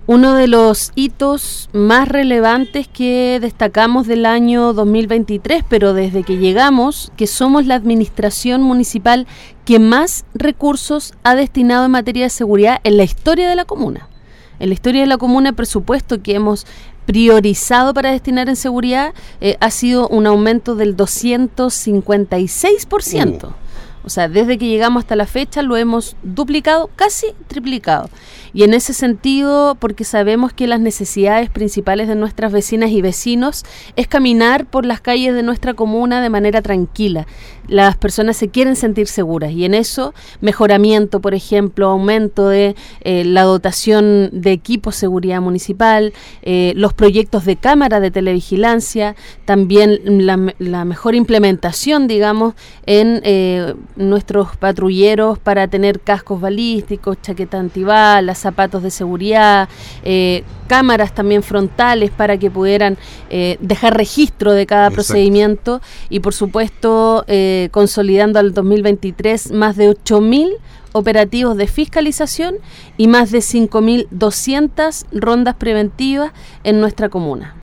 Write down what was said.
Uno de los hitos más relevantes que destacamos del año 2023, pero desde que llegamos, que somos la administración municipal que más recursos ha destinado en materia de seguridad en la historia de la comuna. En la historia de la comuna, el presupuesto que hemos priorizado para destinar en seguridad ha sido un aumento del 256%. O sea, desde que llegamos hasta la fecha lo hemos duplicado, casi triplicado. Y en ese sentido, porque sabemos que las necesidades principales de nuestras vecinas y vecinos es caminar por las calles de nuestra comuna de manera tranquila. Las personas se quieren sentir seguras y en eso, mejoramiento, por ejemplo, aumento de la dotación de equipos de seguridad municipal, los proyectos de cámara de televigilancia, también la mejor implementación, digamos, en nuestros patrulleros para tener cascos balísticos, chaqueta antibalas, zapatos de seguridad, cámaras también frontales para que pudieran dejar registro de cada procedimiento y por supuesto consolidando al 2023 más de 8.000 operativos de fiscalización y más de 5.200 rondas preventivas en nuestra comuna.